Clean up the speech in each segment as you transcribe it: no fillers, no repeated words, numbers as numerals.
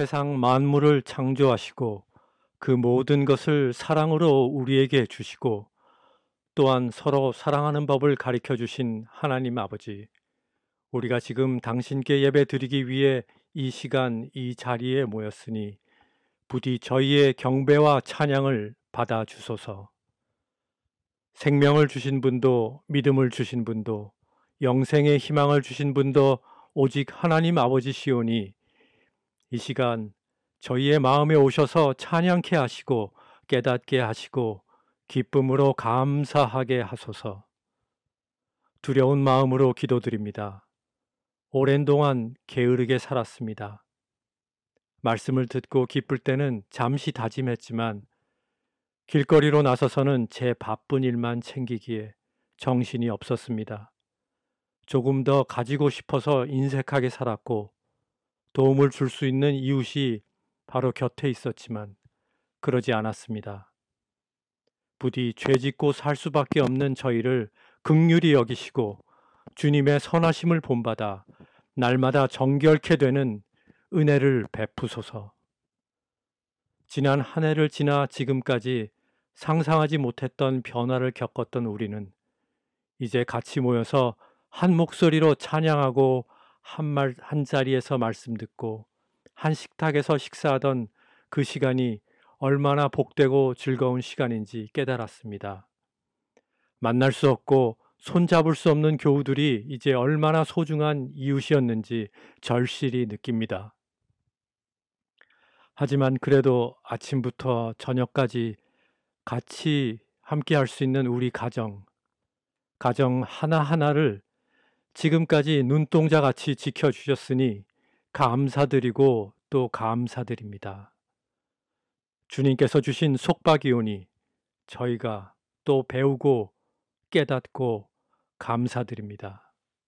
세상 만물을 창조하시고 그 모든 것을 사랑으로 우리에게 주시고 또한 서로 사랑하는 법을 가르쳐 주신 하나님 아버지, 우리가 지금 당신께 예배 드리기 위해 이 시간 이 자리에 모였으니 부디 저희의 경배와 찬양을 받아 주소서. 생명을 주신 분도 믿음을 주신 분도 영생의 희망을 주신 분도 오직 하나님 아버지시오니 이 시간 저희의 마음에 오셔서 찬양케 하시고 깨닫게 하시고 기쁨으로 감사하게 하소서. 두려운 마음으로 기도드립니다. 오랜 동안 게으르게 살았습니다. 말씀을 듣고 기쁠 때는 잠시 다짐했지만 길거리로 나서서는 제 바쁜 일만 챙기기에 정신이 없었습니다. 조금 더 가지고 싶어서 인색하게 살았고 도움을 줄 수 있는 이웃이 바로 곁에 있었지만 그러지 않았습니다. 부디 죄짓고 살 수밖에 없는 저희를 긍휼히 여기시고 주님의 선하심을 본받아 날마다 정결케 되는 은혜를 베푸소서. 지난 한 해를 지나 지금까지 상상하지 못했던 변화를 겪었던 우리는 이제 같이 모여서 한 목소리로 찬양하고 한 자리에서 말씀 듣고 한 식탁에서 식사하던 그 시간이 얼마나 복되고 즐거운 시간인지 깨달았습니다. 만날 수 없고 손잡을 수 없는 교우들이 이제 얼마나 소중한 이웃이었는지 절실히 느낍니다. 하지만 그래도 아침부터 저녁까지 같이 함께 할 수 있는 우리 가정 하나하나를 지금까지 눈동자같이 지켜주셨으니 감사드리고 또 감사드립니다. 주님께서 주신 속박이오니 저희가 또 배우고 깨닫고 감사드립니다.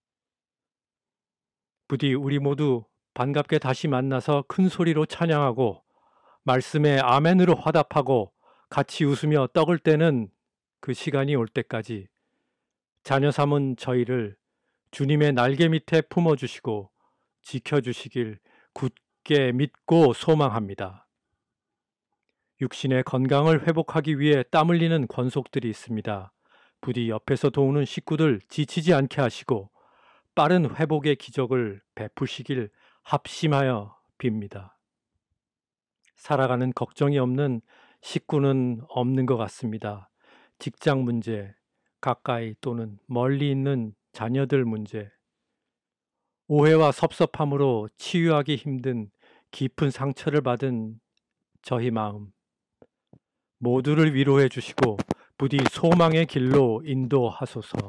부디 우리 모두 반갑게 다시 만나서 큰 소리로 찬양하고 말씀에 아멘으로 화답하고 같이 웃으며 떡을 떼는 그 시간이 올 때까지 자녀 삼은 저희를 주님의 날개 밑에 품어주시고 지켜주시길 굳게 믿고 소망합니다. 육신의 건강을 회복하기 위해 땀 흘리는 권속들이 있습니다. 부디 옆에서 도우는 식구들 지치지 않게 하시고 빠른 회복의 기적을 베푸시길 합심하여 빕니다. 살아가는 걱정이 없는 식구는 없는 것 같습니다. 직장 문제, 가까이 또는 멀리 있는 자녀들 문제, 오해와 섭섭함으로 치유하기 힘든 깊은 상처를 받은 저희 마음, 모두를 위로해 주시고 부디 소망의 길로 인도하소서.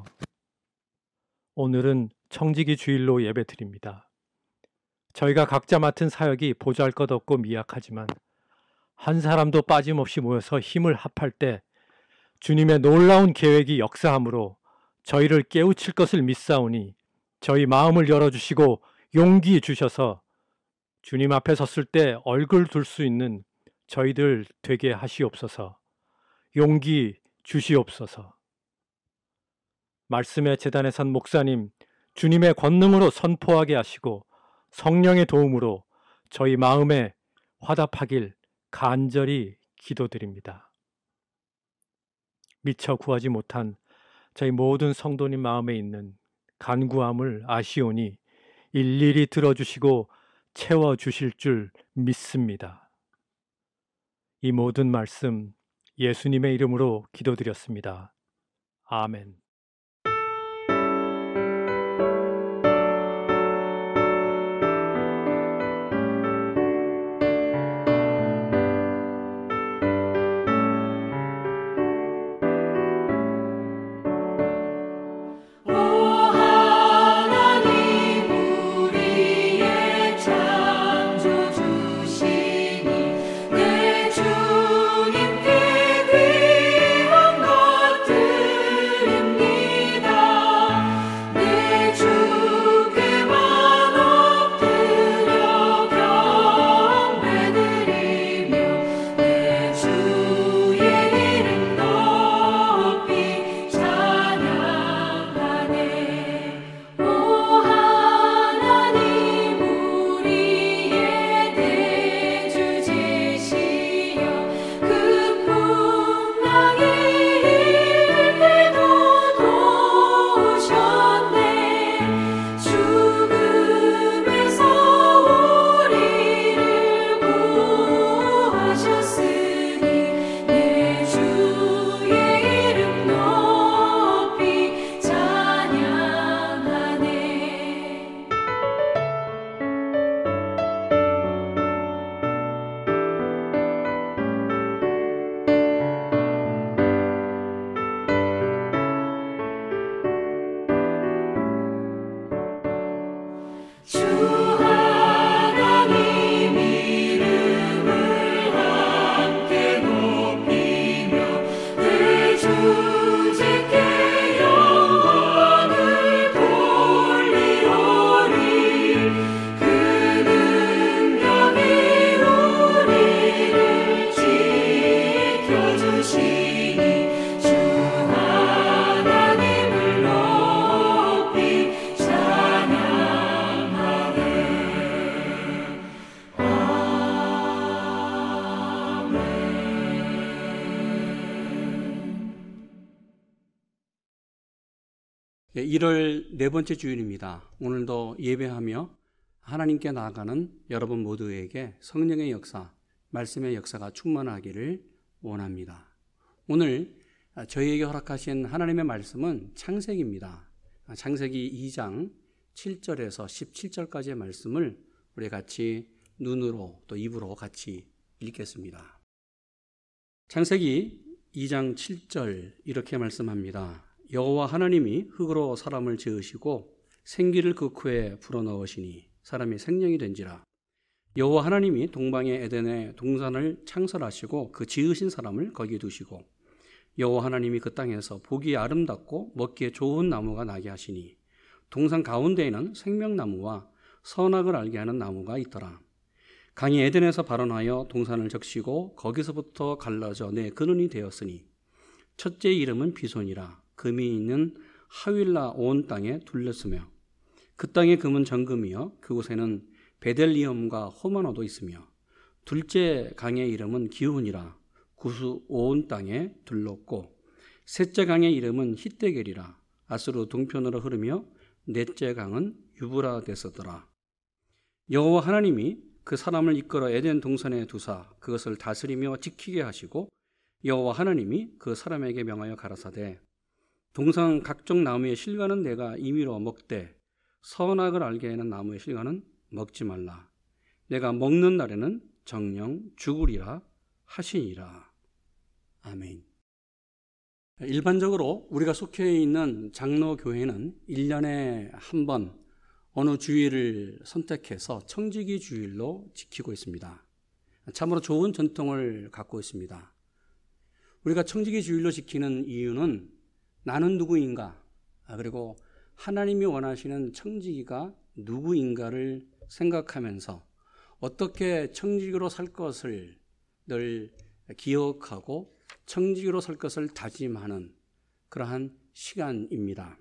오늘은 청지기 주일로 예배드립니다. 저희가 각자 맡은 사역이 보잘것없고 미약하지만 한 사람도 빠짐없이 모여서 힘을 합할 때 주님의 놀라운 계획이 역사함으로 저희를 깨우칠 것을 믿사오니 저희 마음을 열어주시고 용기 주셔서 주님 앞에 섰을 때 얼굴 둘 수 있는 저희들 되게 하시옵소서. 용기 주시옵소서. 말씀의 제단에 선 목사님, 주님의 권능으로 선포하게 하시고 성령의 도움으로 저희 마음에 화답하길 간절히 기도드립니다. 미처 구하지 못한 저희 모든 성도님 마음에 있는 간구함을 아시오니 일일이 들어주시고 채워주실 줄 믿습니다. 이 모든 말씀 예수님의 이름으로 기도드렸습니다. 아멘. 주님께 귀한 것들 1월 네 번째 주일입니다. 오늘도 예배하며 하나님께 나아가는 여러분 모두에게 성령의 역사, 말씀의 역사가 충만하기를 원합니다. 오늘 저희에게 허락하신 하나님의 말씀은 창세기입니다. 창세기 2장 7절에서 17절까지의 말씀을 우리 같이 눈으로 또 입으로 같이 읽겠습니다. 창세기 2장 7절 이렇게 말씀합니다. 여호와 하나님이 흙으로 사람을 지으시고 생기를 그 코에 불어넣으시니 사람이 생명이 된지라. 여호와 하나님이 동방의 에덴에 동산을 창설하시고 그 지으신 사람을 거기에 두시고 여호와 하나님이 그 땅에서 보기에 아름답고 먹기에 좋은 나무가 나게 하시니 동산 가운데에는 생명나무와 선악을 알게 하는 나무가 있더라. 강이 에덴에서 발원하여 동산을 적시고 거기서부터 갈라져 내 근원이 되었으니 첫째의 이름은 비손이라. 금이 있는 하윌라 온 땅에 둘렸으며 그 땅의 금은 정금이요 그곳에는 베델리엄과 호마노도 있으며 둘째 강의 이름은 기훈이라. 구수 온 땅에 둘렀고 셋째 강의 이름은 히데겔이라. 아스루 동편으로 흐르며 넷째 강은 유브라데스더라. 여호와 하나님이 그 사람을 이끌어 에덴 동산에 두사 그것을 다스리며 지키게 하시고 여호와 하나님이 그 사람에게 명하여 가라사대 동산 각종 나무의 실과는 내가 임의로 먹되 선악을 알게 하는 나무의 실과는 먹지 말라. 내가 먹는 날에는 정령 죽으리라 하시니라. 아멘. 일반적으로 우리가 속해 있는 장로교회는 1년에 한 번 어느 주일을 선택해서 청지기 주일로 지키고 있습니다. 참으로 좋은 전통을 갖고 있습니다. 우리가 청지기 주일로 지키는 이유는 나는 누구인가, 그리고 하나님이 원하시는 청지기가 누구인가를 생각하면서 어떻게 청지기로 살 것을 늘 기억하고 청지기로 살 것을 다짐하는 그러한 시간입니다.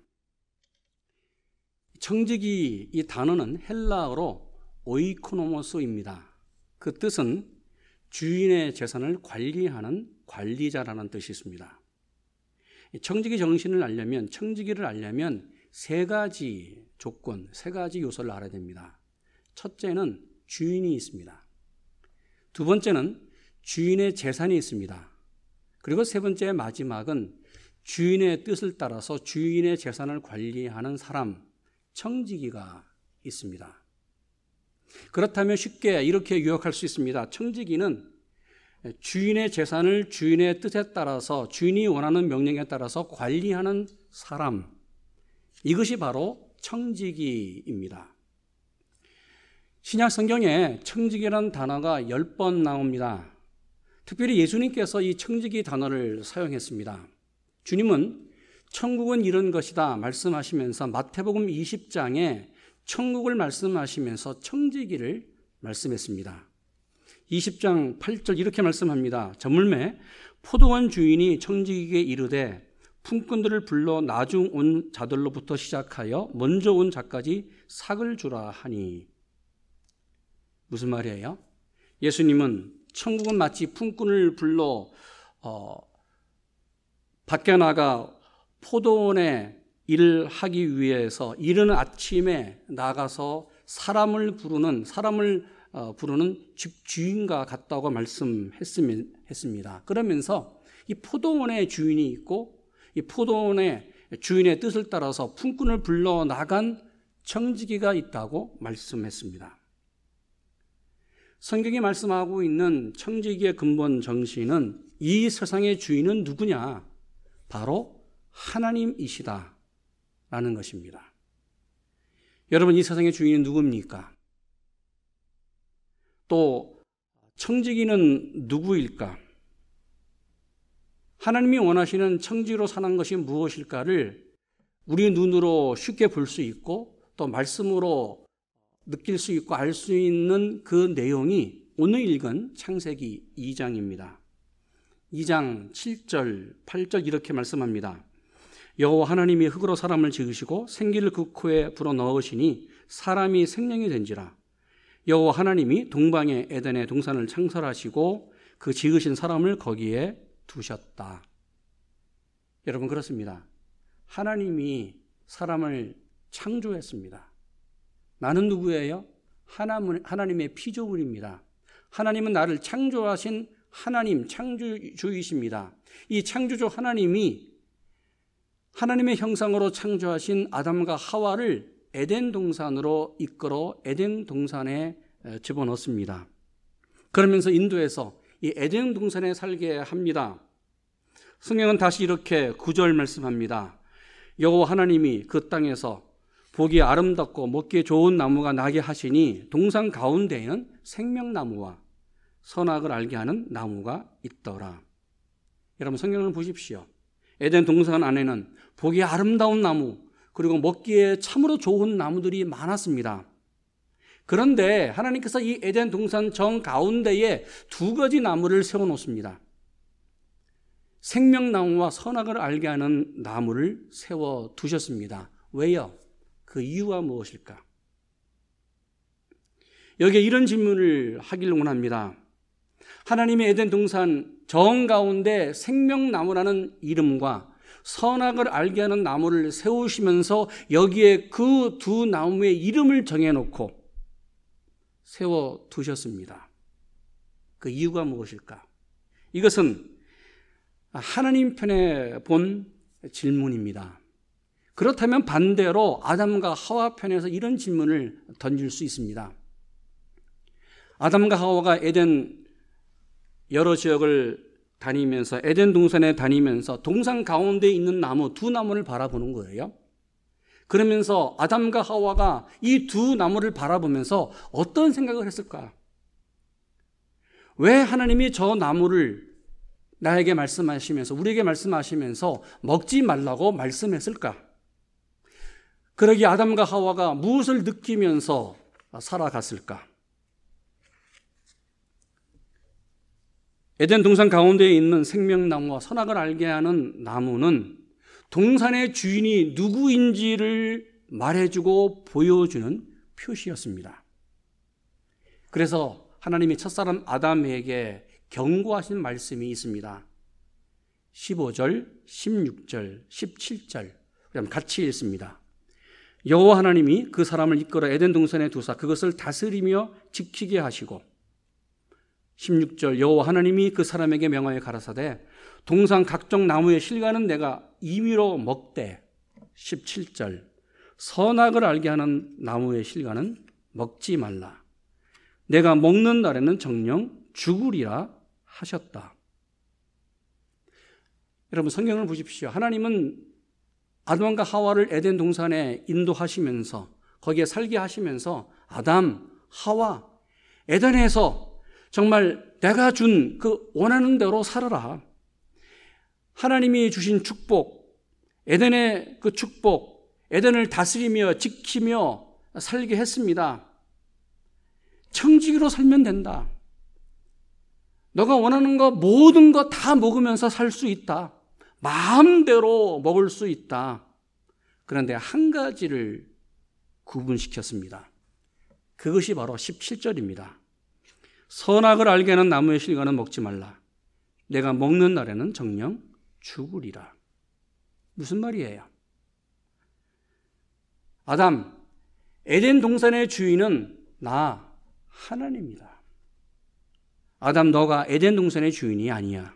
청지기 이 단어는 헬라어로 오이코노모스입니다. 그 뜻은 주인의 재산을 관리하는 관리자라는 뜻이 있습니다. 청지기 정신을 알려면, 청지기를 알려면 세 가지 조건, 세 가지 요소를 알아야 됩니다. 첫째는 주인이 있습니다. 두 번째는 주인의 재산이 있습니다. 그리고 세 번째 마지막은 주인의 뜻을 따라서 주인의 재산을 관리하는 사람, 청지기가 있습니다. 그렇다면 쉽게 이렇게 요약할 수 있습니다. 청지기는 주인의 재산을 주인의 뜻에 따라서 주인이 원하는 명령에 따라서 관리하는 사람, 이것이 바로 청지기입니다. 신약 성경에 청지기라는 단어가 10번 나옵니다. 특별히 예수님께서 이 청지기 단어를 사용했습니다. 주님은 천국은 이런 것이다 말씀하시면서 마태복음 20장에 천국을 말씀하시면서 청지기를 말씀했습니다. 20장 8절 이렇게 말씀합니다. 저물매 포도원 주인이 청지기에게 이르되 품꾼들을 불러 나중 온 자들로부터 시작하여 먼저 온 자까지 삭을 주라 하니. 무슨 말이에요? 예수님은 천국은 마치 품꾼을 불러 밖에 나가 포도원에 일을 하기 위해서 이른 아침에 나가서 사람을 부르는 집주인과 같다고 말씀했습니다. 그러면서 이 포도원의 주인이 있고 이 포도원의 주인의 뜻을 따라서 품꾼을 불러 나간 청지기가 있다고 말씀했습니다. 성경이 말씀하고 있는 청지기의 근본 정신은 이 세상의 주인은 누구냐? 바로 하나님이시다라는 것입니다. 여러분, 이 세상의 주인은 누굽니까? 또 청지기는 누구일까? 하나님이 원하시는 청지기로 사는 것이 무엇일까를 우리 눈으로 쉽게 볼 수 있고 또 말씀으로 느낄 수 있고 알 수 있는 그 내용이 오늘 읽은 창세기 2장입니다. 2장 7절, 8절 이렇게 말씀합니다. 여호와 하나님이 흙으로 사람을 지으시고 생기를 그 코에 불어넣으시니 사람이 생명이 된지라. 여호와 하나님이 동방의 에덴의 동산을 창설하시고 그 지으신 사람을 거기에 두셨다. 여러분, 그렇습니다. 하나님이 사람을 창조했습니다. 나는 누구예요? 하나님의 피조물입니다. 하나님은 나를 창조하신 하나님, 창조주이십니다. 이 창조주 하나님이 하나님의 형상으로 창조하신 아담과 하와를 에덴 동산으로 이끌어 에덴 동산에 집어넣습니다. 그러면서 인도에서 이 에덴 동산에 살게 합니다. 성경은 다시 이렇게 9절 말씀합니다. 여호와 하나님이 그 땅에서 보기 아름답고 먹기 좋은 나무가 나게 하시니 동산 가운데에는 생명나무와 선악을 알게 하는 나무가 있더라. 여러분 성경을 보십시오. 에덴 동산 안에는 보기 아름다운 나무 그리고 먹기에 참으로 좋은 나무들이 많았습니다. 그런데 하나님께서 이 에덴 동산 정 가운데에 두 가지 나무를 세워놓습니다. 생명나무와 선악을 알게 하는 나무를 세워두셨습니다. 왜요? 그 이유가 무엇일까? 여기에 이런 질문을 하길 원합니다. 하나님의 에덴 동산 정 가운데 생명나무라는 이름과 선악을 알게 하는 나무를 세우시면서 여기에 그 두 나무의 이름을 정해놓고 세워두셨습니다. 그 이유가 무엇일까? 이것은 하나님 편에 본 질문입니다. 그렇다면 반대로 아담과 하와 편에서 이런 질문을 던질 수 있습니다. 아담과 하와가 에덴 여러 지역을 다니면서 에덴 동산에 다니면서 동산 가운데 있는 나무 두 나무를 바라보는 거예요. 그러면서 아담과 하와가 이 두 나무를 바라보면서 어떤 생각을 했을까? 왜 하나님이 저 나무를 나에게 말씀하시면서 우리에게 말씀하시면서 먹지 말라고 말씀했을까? 그러기에 아담과 하와가 무엇을 느끼면서 살아갔을까? 에덴 동산 가운데에 있는 생명나무와 선악을 알게 하는 나무는 동산의 주인이 누구인지를 말해주고 보여주는 표시였습니다. 그래서 하나님이 첫사람 아담에게 경고하신 말씀이 있습니다. 15절, 16절, 17절 같이 읽습니다. 여호와 하나님이 그 사람을 이끌어 에덴 동산에 두사 그것을 다스리며 지키게 하시고 16절 여호와 하나님이 그 사람에게 명하여 가라사대 동산 각종 나무의 실과는 내가 임의로 먹되 17절 선악을 알게 하는 나무의 실과는 먹지 말라. 내가 먹는 날에는 정녕 죽으리라 하셨다. 여러분 성경을 보십시오. 하나님은 아담과 하와를 에덴 동산에 인도하시면서 거기에 살게 하시면서 아담, 하와, 에덴에서 정말 내가 준 그 원하는 대로 살아라. 하나님이 주신 축복, 에덴의 그 축복, 에덴을 다스리며 지키며 살게 했습니다. 청지기로 살면 된다. 너가 원하는 거 모든 거 다 먹으면서 살 수 있다. 마음대로 먹을 수 있다. 그런데 한 가지를 구분시켰습니다. 그것이 바로 17절입니다. 선악을 알게 하는 나무의 실과는 먹지 말라. 내가 먹는 날에는 정녕 죽으리라. 무슨 말이에요? 아담, 에덴 동산의 주인은 나 하나님이다. 아담, 너가 에덴 동산의 주인이 아니야.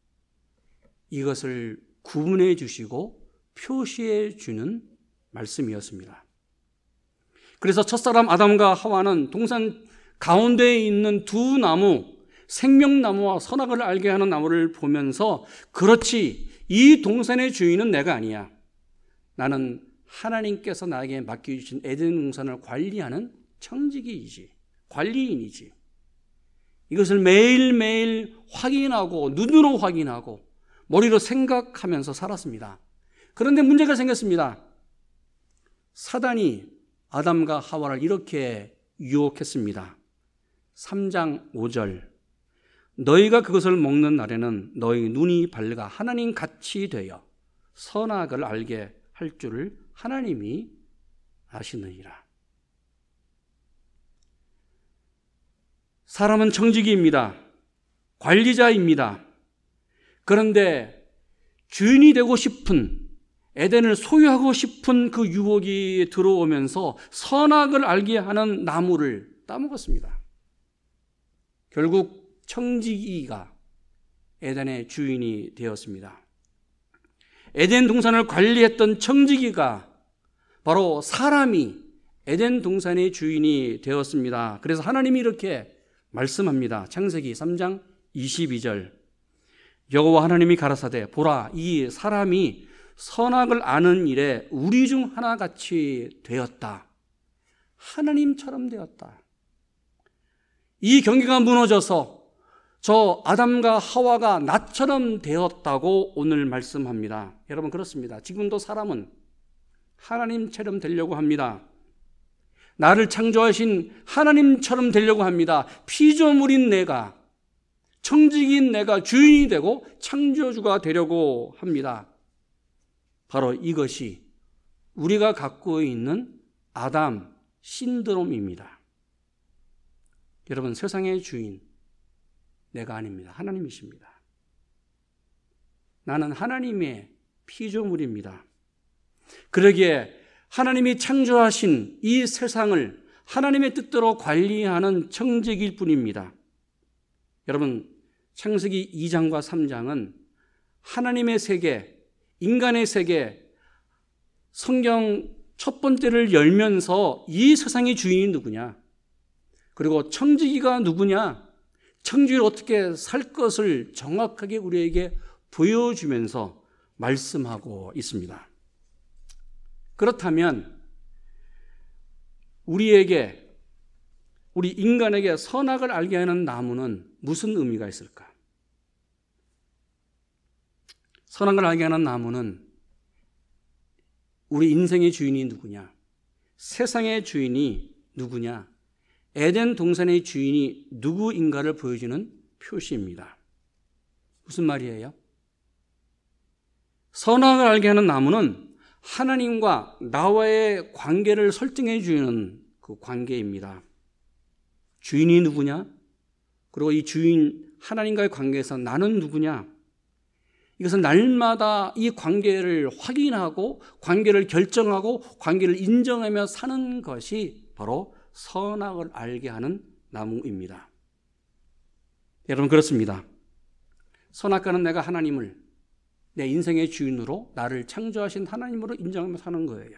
이것을 구분해 주시고 표시해 주는 말씀이었습니다. 그래서 첫사람 아담과 하와는 동산 가운데에 있는 두 나무, 생명나무와 선악을 알게 하는 나무를 보면서 그렇지, 이 동산의 주인은 내가 아니야. 나는 하나님께서 나에게 맡겨주신 에덴 동산을 관리하는 청지기이지, 관리인이지. 이것을 매일매일 확인하고 눈으로 확인하고 머리로 생각하면서 살았습니다. 그런데 문제가 생겼습니다. 사단이 아담과 하와를 이렇게 유혹했습니다. 3장 5절 너희가 그것을 먹는 날에는 너희 눈이 밝아 하나님 같이 되어 선악을 알게 할 줄을 하나님이 아시느니라. 사람은 청지기입니다. 관리자입니다. 그런데 주인이 되고 싶은, 에덴을 소유하고 싶은 그 유혹이 들어오면서 선악을 알게 하는 나무를 따먹었습니다. 결국 청지기가 에덴의 주인이 되었습니다. 에덴 동산을 관리했던 청지기가 바로 사람이 에덴 동산의 주인이 되었습니다. 그래서 하나님이 이렇게 말씀합니다. 창세기 3장 22절. 여호와 하나님이 가라사대 보라 이 사람이 선악을 아는 일에 우리 중 하나같이 되었다. 하나님처럼 되었다. 이 경계가 무너져서 저 아담과 하와가 나처럼 되었다고 오늘 말씀합니다. 여러분 그렇습니다. 지금도 사람은 하나님처럼 되려고 합니다. 나를 창조하신 하나님처럼 되려고 합니다. 피조물인 내가, 청지기인 내가 주인이 되고 창조주가 되려고 합니다. 바로 이것이 우리가 갖고 있는 아담 신드롬입니다. 여러분 세상의 주인 내가 아닙니다. 하나님이십니다. 나는 하나님의 피조물입니다. 그러기에 하나님이 창조하신 이 세상을 하나님의 뜻대로 관리하는 청지기일 뿐입니다. 여러분 창세기 2장과 3장은 하나님의 세계, 인간의 세계, 성경 첫 번째를 열면서 이 세상의 주인이 누구냐, 그리고 청지기가 누구냐, 청지기를 어떻게 살 것을 정확하게 우리에게 보여주면서 말씀하고 있습니다. 그렇다면 우리 인간에게 선악을 알게 하는 나무는 무슨 의미가 있을까? 선악을 알게 하는 나무는 우리 인생의 주인이 누구냐? 세상의 주인이 누구냐? 에덴 동산의 주인이 누구인가를 보여주는 표시입니다. 무슨 말이에요? 선악을 알게 하는 나무는 하나님과 나와의 관계를 설정해 주는 그 관계입니다. 주인이 누구냐? 그리고 이 주인 하나님과의 관계에서 나는 누구냐? 이것은 날마다 이 관계를 확인하고 관계를 결정하고 관계를 인정하며 사는 것이 바로 선악을 알게 하는 나무입니다. 여러분 그렇습니다. 선악과는 내가 하나님을 내 인생의 주인으로 나를 창조하신 하나님으로 인정하며 사는 거예요.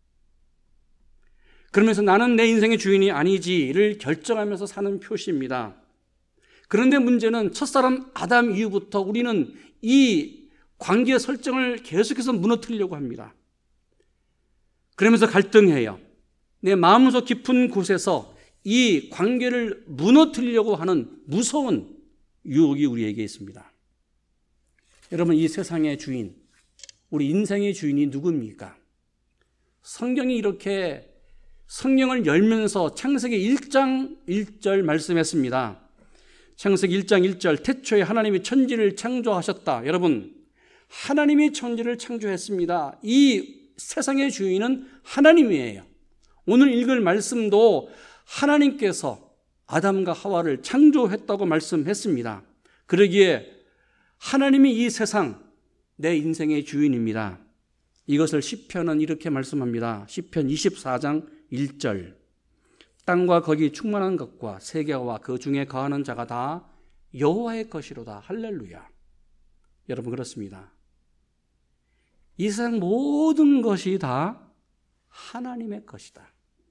그러면서 나는 내 인생의 주인이 아니지를 결정하면서 사는 표시입니다. 그런데 문제는 첫사람 아담 이후부터 우리는 이 관계 설정을 계속해서 무너뜨리려고 합니다. 그러면서 갈등해요. 내 마음속 깊은 곳에서 이 관계를 무너뜨리려고 하는 무서운 유혹이 우리에게 있습니다. 여러분 이 세상의 주인, 우리 인생의 주인이 누굽니까? 성경이 이렇게 성경을 열면서 창세기 1장 1절 말씀했습니다. 창세기 1장 1절 태초에 하나님이 천지를 창조하셨다. 여러분 하나님이 천지를 창조했습니다. 이 세상의 주인은 하나님이에요. 오늘 읽을 말씀도 하나님께서 아담과 하와를 창조했다고 말씀했습니다. 그러기에 하나님이 이 세상, 내 인생의 주인입니다. 이것을 시편은 이렇게 말씀합니다. 시편 24장 1절 땅과 거기 충만한 것과 세계와 그 중에 거하는 자가 다 여호와의 것이로다. 할렐루야. 여러분 그렇습니다. 이 세상 모든 것이 다 하나님의 것이다.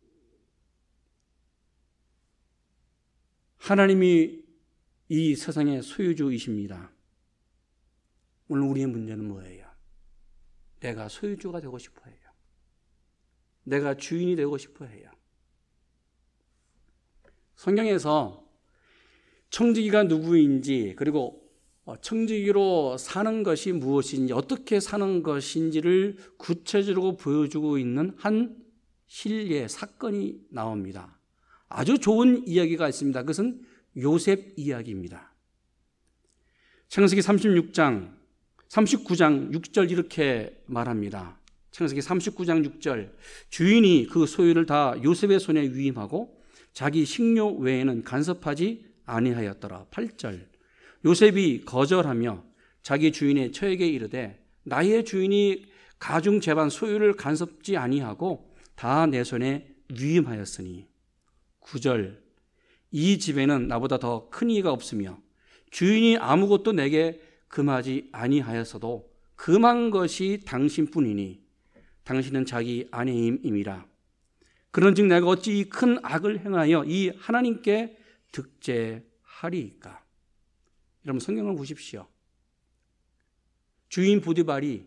하나님이 이 세상의 소유주이십니다. 오늘 우리의 문제는 뭐예요? 내가 소유주가 되고 싶어 해요. 내가 주인이 되고 싶어 해요. 성경에서 청지기가 누구인지, 그리고 청지기로 사는 것이 무엇인지, 어떻게 사는 것인지를 구체적으로 보여주고 있는 한 실례 사건이 나옵니다. 아주 좋은 이야기가 있습니다. 그것은 요셉 이야기입니다. 창세기 39장 6절 이렇게 말합니다. 창세기 39장 6절 주인이 그 소유를 다 요셉의 손에 위임하고 자기 식료 외에는 간섭하지 아니하였더라. 8절 요셉이 거절하며 자기 주인의 처에게 이르되 나의 주인이 가중 재반 소유를 간섭지 아니하고 다 내 손에 위임하였으니. 9절, 이 집에는 나보다 더 큰 이가 없으며 주인이 아무것도 내게 금하지 아니하였어도 금한 것이 당신뿐이니 당신은 자기 아내임이라. 그런즉 내가 어찌 이 큰 악을 행하여 이 하나님께 득죄하리이까. 여러분 성경을 보십시오. 주인 보디발이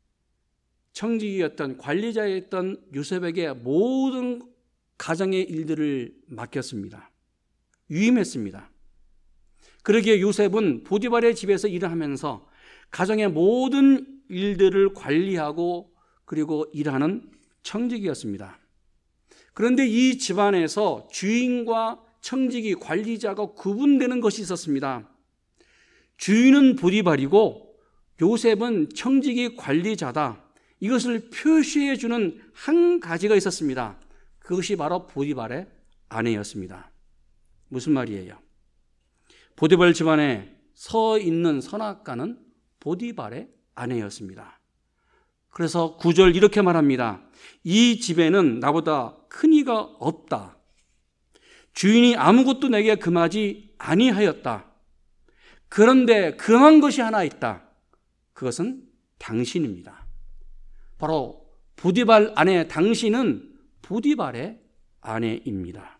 청지기였던 관리자였던 요셉에게 모든 가정의 일들을 맡겼습니다. 위임했습니다. 그러기에 요셉은 보디발의 집에서 일을 하면서 가정의 모든 일들을 관리하고 그리고 일하는 청지기였습니다. 그런데 이 집안에서 주인과 청지기, 관리자가 구분되는 것이 있었습니다. 주인은 보디발이고 요셉은 청지기 관리자다. 이것을 표시해 주는 한 가지가 있었습니다. 그것이 바로 보디발의 아내였습니다. 무슨 말이에요? 보디발 집안에 서 있는 선악과는 보디발의 아내였습니다. 그래서 9절 이렇게 말합니다. 이 집에는 나보다 큰 이가 없다. 주인이 아무것도 내게 금하지 아니하였다. 그런데 금한 것이 하나 있다. 그것은 당신입니다. 바로 보디발 아내 당신은 보디발의 아내입니다.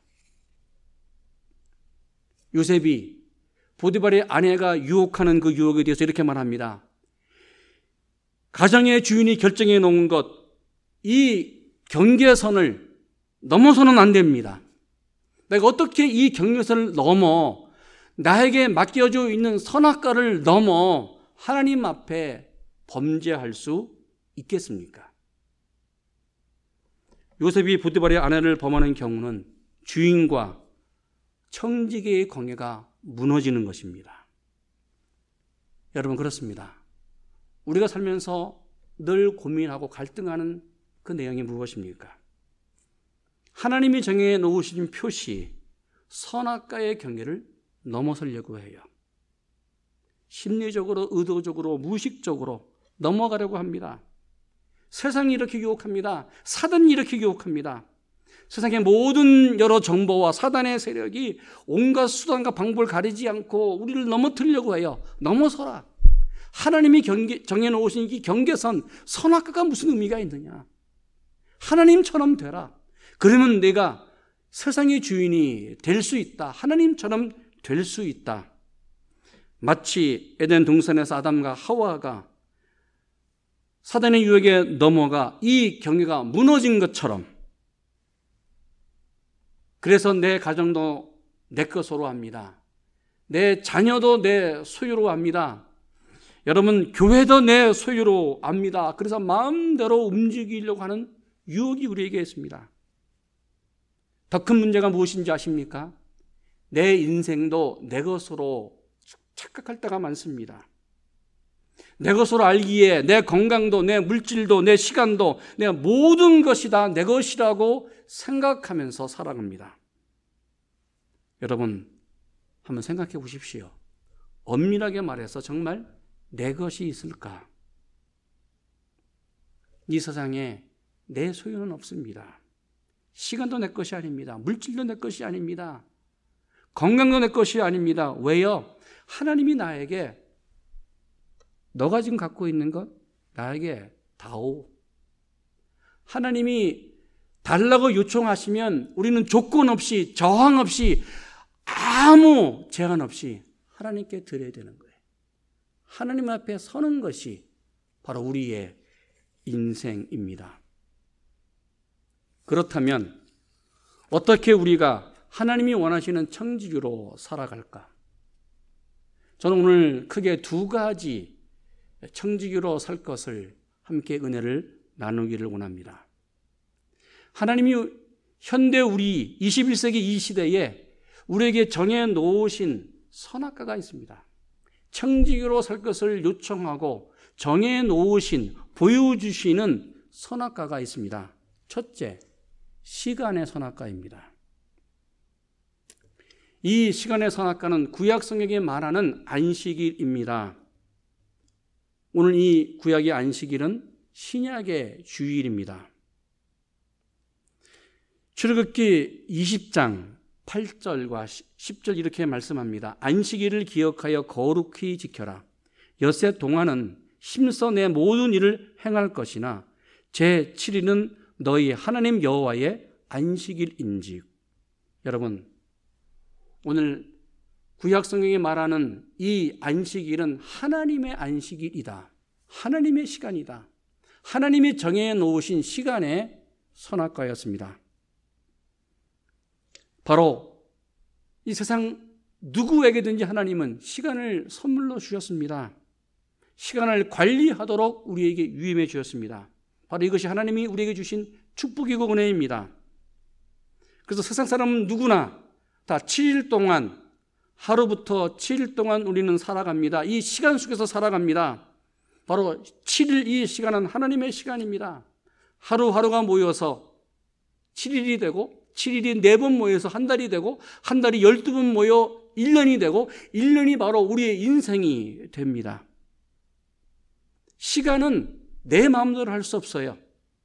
요셉이 보디발의 아내가 유혹하는 그 유혹에 대해서 이렇게 말합니다. 가정의 주인이 결정해 놓은 것, 이 경계선을 넘어서는 안 됩니다. 내가 어떻게 이 경계선을 넘어 나에게 맡겨져 있는 선악과를 넘어 하나님 앞에 범죄할 수 있겠습니까? 요셉이 보디발의 아내를 범하는 경우는 주인과 청지기의 관계가 무너지는 것입니다. 여러분 그렇습니다. 우리가 살면서 늘 고민하고 갈등하는 그 내용이 무엇입니까? 하나님이 정해 놓으신 표시, 선악과의 경계를 넘어서려고 해요. 심리적으로, 의도적으로, 무의식적으로 넘어가려고 합니다. 세상이 이렇게 유혹합니다. 사단이 이렇게 유혹합니다. 세상의 모든 여러 정보와 사단의 세력이 온갖 수단과 방법을 가리지 않고 우리를 넘어뜨리려고 해요. 넘어서라. 하나님이 정해놓으신 이 경계선, 선악과가 무슨 의미가 있느냐. 하나님처럼 되라. 그러면 내가 세상의 주인이 될 수 있다. 하나님처럼 될 수 있다. 마치 에덴 동산에서 아담과 하와가 사단의 유혹에 넘어가 이 경계가 무너진 것처럼, 그래서 내 가정도 내 것으로 합니다. 내 자녀도 내 소유로 합니다. 여러분 교회도 내 소유로 합니다. 그래서 마음대로 움직이려고 하는 유혹이 우리에게 있습니다. 더 큰 문제가 무엇인지 아십니까? 내 인생도 내 것으로 착각할 때가 많습니다. 내 것으로 알기에 내 건강도, 내 물질도, 내 시간도, 내 모든 것이 다 내 것이라고 생각하면서 살아갑니다. 여러분 한번 생각해 보십시오. 엄밀하게 말해서 정말 내 것이 있을까? 이 세상에 내 소유는 없습니다. 시간도 내 것이 아닙니다. 물질도 내 것이 아닙니다. 건강도 내 것이 아닙니다. 왜요? 하나님이 나에게 너가 지금 갖고 있는 것 나에게 다오. 하나님이 달라고 요청하시면 우리는 조건 없이, 저항 없이, 아무 제한 없이 하나님께 드려야 되는 거예요. 하나님 앞에 서는 것이 바로 우리의 인생입니다. 그렇다면 어떻게 우리가 하나님이 원하시는 청지기로 살아갈까? 저는 오늘 크게 두 가지 청지기로 살 것을 함께 은혜를 나누기를 원합니다. 하나님이 현대 우리 21세기 이 시대에 우리에게 정해 놓으신 선악과가 있습니다. 청지기로 살 것을 요청하고 정해 놓으신, 보여주시는 선악과가 있습니다. 첫째, 시간의 선악과입니다. 이 시간의 선악과는 구약 성경에 말하는 안식일입니다. 오늘 이 구약의 안식일은 신약의 주일입니다. 출애굽기 20장 8절과 10절 이렇게 말씀합니다. 안식일을 기억하여 거룩히 지켜라. 엿새 동안은 힘써 내 모든 일을 행할 것이나 제7일은 너희 하나님 여호와의 안식일인즉. 여러분, 오늘 구약 성경에 말하는 이 안식일은 하나님의 안식일이다. 하나님의 시간이다. 하나님이 정해 놓으신 시간의 선악과였습니다. 바로 이 세상 누구에게든지 하나님은 시간을 선물로 주셨습니다. 시간을 관리하도록 우리에게 유임해 주셨습니다. 바로 이것이 하나님이 우리에게 주신 축복이고 은혜입니다. 그래서 세상 사람은 누구나 다 7일 동안, 하루부터 7일 동안 우리는 살아갑니다. 이 시간 속에서 살아갑니다. 바로 7일, 이 시간은 하나님의 시간입니다. 하루하루가 모여서 7일이 되고, 7일이 4번 모여서 한 달이 되고, 한 달이 12번 모여 1년이 되고, 1년이 바로 우리의 인생이 됩니다. 시간은 내 마음대로 할 수 없어요.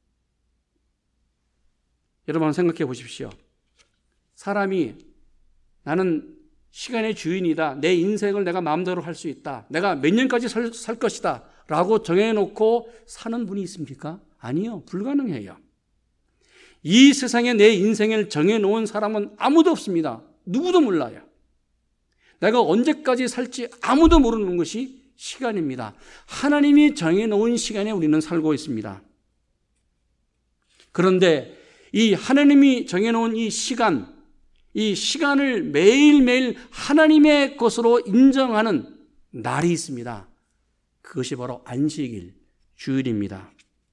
여러분 생각해 보십시오. 사람이 나는 시간의 주인이다. 내 인생을 내가 마음대로 할 수 있다. 내가 몇 년까지 살 것이다. 라고 정해놓고 사는 분이 있습니까? 아니요. 불가능해요. 이 세상에 내 인생을 정해놓은 사람은 아무도 없습니다. 누구도 몰라요. 내가 언제까지 살지 아무도 모르는 것이 시간입니다. 하나님이 정해놓은 시간에 우리는 살고 있습니다. 그런데 이 하나님이 정해놓은 이 시간을 매일매일 하나님의 것으로 인정하는 날이 있습니다. 그것이 바로 안식일, 주일입니다.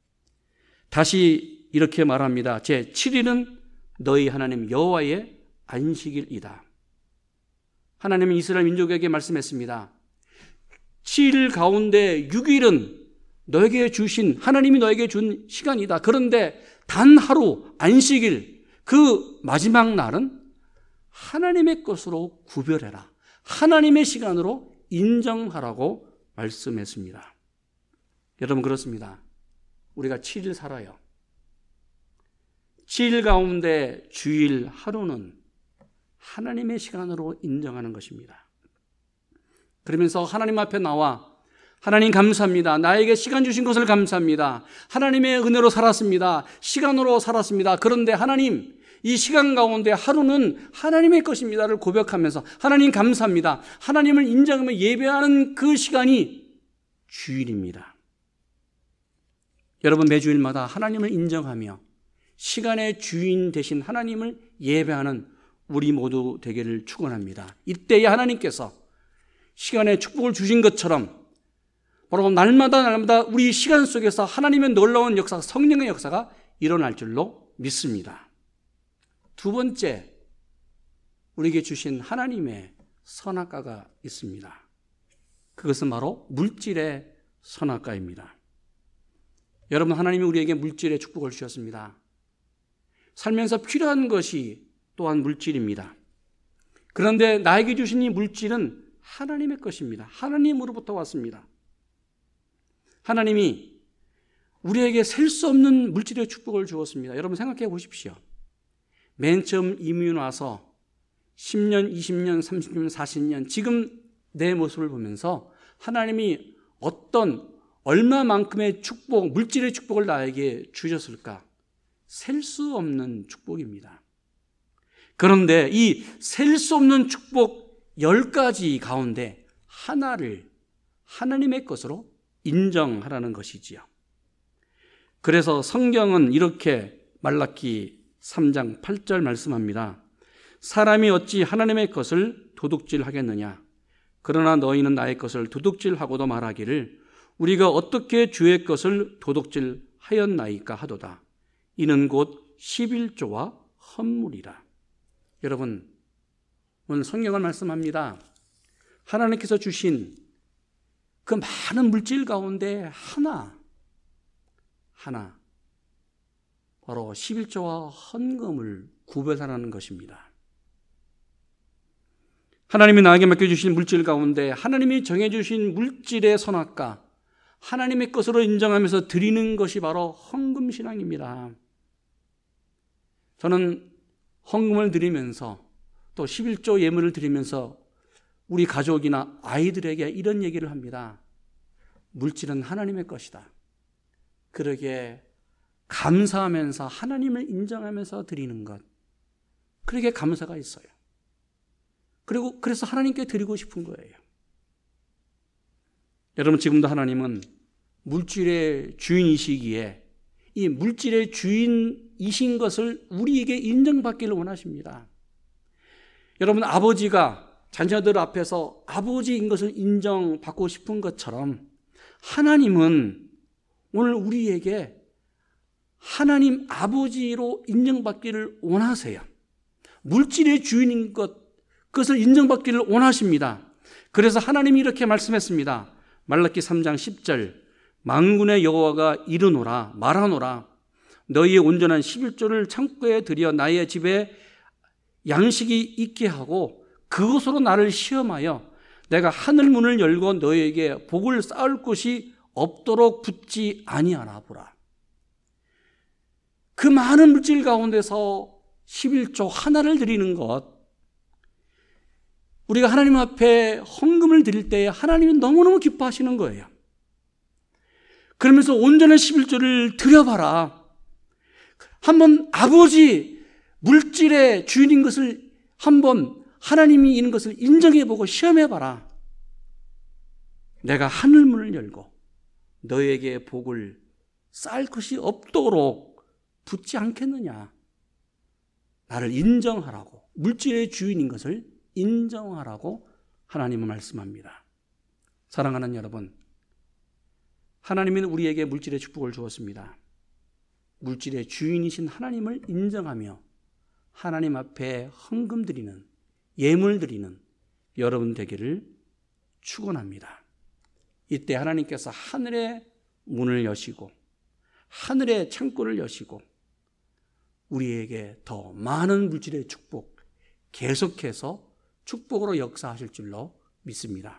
다시 이렇게 말합니다. 제7일은 너희 하나님 여호와의 안식일이다. 하나님은 이스라엘 민족에게 말씀했습니다. 7일 가운데 6일은 너에게 주신, 하나님이 너에게 준 시간이다. 그런데 단 하루, 안식일, 그 마지막 날은 하나님의 것으로 구별해라. 하나님의 시간으로 인정하라고 말씀했습니다. 여러분 그렇습니다. 우리가 7일 살아요. 7일 가운데 주일 하루는 하나님의 시간으로 인정하는 것입니다. 그러면서 하나님 앞에 나와 하나님 감사합니다. 나에게 시간 주신 것을 감사합니다. 하나님의 은혜로 살았습니다. 시간으로 살았습니다. 그런데 하나님, 이 시간 가운데 하루는 하나님의 것입니다를 고백하면서 하나님 감사합니다. 하나님을 인정하며 예배하는 그 시간이 주일입니다. 여러분 매주일마다 하나님을 인정하며 시간의 주인 되신 하나님을 예배하는 우리 모두 되기를 축원합니다. 이때에 하나님께서 시간의 축복을 주신 것처럼 바로 날마다 우리 시간 속에서 하나님의 놀라운 역사, 성령의 역사가 일어날 줄로 믿습니다. 두 번째, 우리에게 주신 하나님의 선악과가 있습니다. 그것은 바로 물질의 선악과입니다. 여러분, 하나님이 우리에게 물질의 축복을 주셨습니다. 살면서 필요한 것이 또한 물질입니다. 그런데 나에게 주신 이 물질은 하나님의 것입니다. 하나님으로부터 왔습니다. 하나님이 우리에게 셀 수 없는 물질의 축복을 주었습니다. 여러분 생각해 보십시오. 맨 처음 이민 와서 10년, 20년, 30년, 40년 지금 내 모습을 보면서 하나님이 얼마만큼의 축복, 물질의 축복을 나에게 주셨을까? 셀 수 없는 축복입니다. 그런데 이 셀 수 없는 축복 10가지 가운데 하나를 하나님의 것으로 인정하라는 것이지요. 그래서 성경은 이렇게 말라기 3장 8절 말씀합니다. 사람이 어찌 하나님의 것을 도둑질하겠느냐? 그러나 너희는 나의 것을 도둑질하고도 말하기를 우리가 어떻게 주의 것을 도둑질하였나이까 하도다. 이는 곧 11조와 헌물이라. 여러분, 오늘 성경을 말씀합니다. 하나님께서 주신 그 많은 물질 가운데 하나 바로 11조와 헌금을 구별하라는 것입니다. 하나님이 나에게 맡겨주신 물질 가운데 하나님이 정해주신 물질의 선악과, 하나님의 것으로 인정하면서 드리는 것이 바로 헌금신앙입니다. 저는 헌금을 드리면서 또 11조 예물을 드리면서 우리 가족이나 아이들에게 이런 얘기를 합니다. 물질은 하나님의 것이다. 그러기에 감사하면서 하나님을 인정하면서 드리는 것, 그러기에 감사가 있어요. 그리고 그래서 하나님께 드리고 싶은 거예요. 여러분, 지금도 하나님은 물질의 주인이시기에 이 물질의 주인이신 것을 우리에게 인정받기를 원하십니다. 여러분, 아버지가 자녀들 앞에서 아버지인 것을 인정받고 싶은 것처럼 하나님은 오늘 우리에게 하나님 아버지로 인정받기를 원하세요. 물질의 주인인 그것을 인정받기를 원하십니다. 그래서 하나님이 이렇게 말씀했습니다. 말라기 3장 10절, 만군의 여호와가 이르노라 말하노라 너희의 온전한 11조를 창고에 들여 나의 집에 양식이 있게 하고 그것으로 나를 시험하여 내가 하늘 문을 열고 너희에게 복을 쌓을 곳이 없도록 붙지 아니하나 보라. 그 많은 물질 가운데서 11조 하나를 드리는 것, 우리가 하나님 앞에 헌금을 드릴 때에 하나님이 너무너무 기뻐하시는 거예요. 그러면서 온전한 11조를 드려봐라. 한번 아버지 물질의 주인인 것을 한번 하나님이 있는 것을 인정해보고 시험해봐라. 내가 하늘문을 열고 너에게 복을 쌓을 것이 없도록 붙지 않겠느냐. 나를 인정하라고, 물질의 주인인 것을 인정하라고 하나님은 말씀합니다. 사랑하는 여러분, 하나님은 우리에게 물질의 축복을 주었습니다. 물질의 주인이신 하나님을 인정하며 하나님 앞에 헌금 드리는, 예물 드리는 여러분 되기를 축원합니다. 이때 하나님께서 하늘의 문을 여시고 하늘의 창고를 여시고 우리에게 더 많은 물질의 축복, 계속해서 축복으로 역사하실 줄로 믿습니다.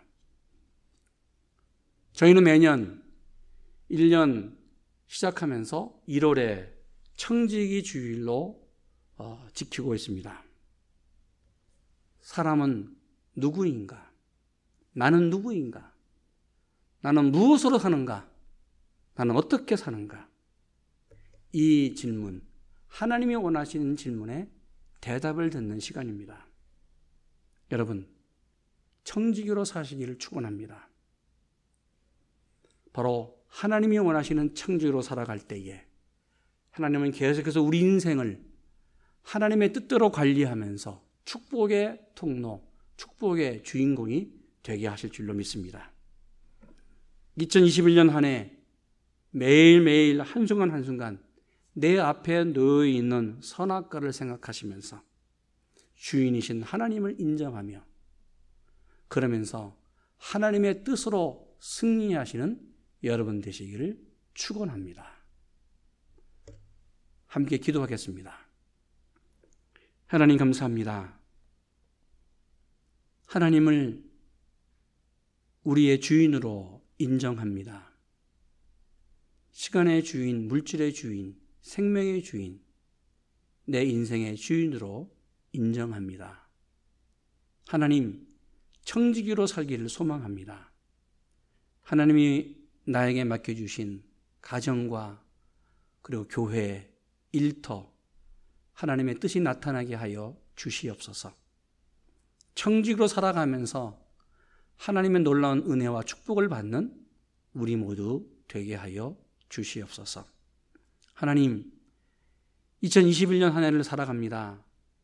저희는 매년 1년 시작하면서 1월에 청지기 주일로 지키고 있습니다. 사람은 누구인가? 나는 누구인가? 나는 무엇으로 사는가? 나는 어떻게 사는가? 이 질문, 하나님이 원하시는 질문에 대답을 듣는 시간입니다. 여러분, 청지기로 사시기를 축원합니다. 바로 하나님이 원하시는 청지기로 살아갈 때에 하나님은 계속해서 우리 인생을 하나님의 뜻대로 관리하면서 축복의 통로, 축복의 주인공이 되게 하실 줄로 믿습니다. 2021년 한 해 매일매일 한순간 한순간 내 앞에 놓여 있는 선악과를 생각하시면서 주인이신 하나님을 인정하며 그러면서 하나님의 뜻으로 승리하시는 여러분 되시기를 축원합니다. 함께 기도하겠습니다. 하나님 감사합니다. 하나님을 우리의 주인으로 인정합니다. 시간의 주인, 물질의 주인, 생명의 주인, 내 인생의 주인으로 인정합니다. 하나님, 청지기로 살기를 소망합니다. 하나님이 나에게 맡겨주신 가정과 그리고 교회, 일터, 하나님의 뜻이 나타나게 하여 주시옵소서. 청지기로 살아가면서 하나님의 놀라운 은혜와 축복을 받는 우리 모두 되게 하여 주시옵소서. 하나님, 2021년 한 해를 살아갑니다.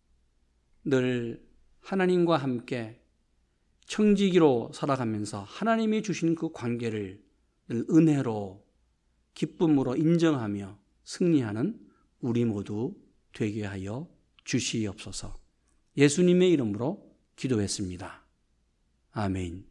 늘 하나님과 함께 청지기로 살아가면서 하나님이 주신 그 관계를 늘 은혜로 기쁨으로 인정하며 승리하는 우리 모두 되게 하여 주시옵소서. 예수님의 이름으로 기도했습니다. 아멘.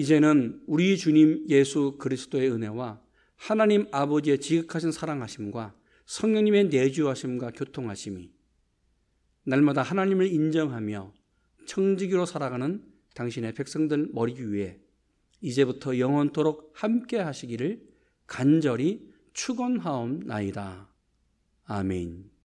이제는 우리 주님 예수 그리스도의 은혜와 하나님 아버지의 지극하신 사랑하심과 성령님의 내주하심과 교통하심이 날마다 하나님을 인정하며 청지기로 살아가는 당신의 백성들 머리 위에 이제부터 영원토록 함께 하시기를 간절히 축원하옵나이다. 아멘.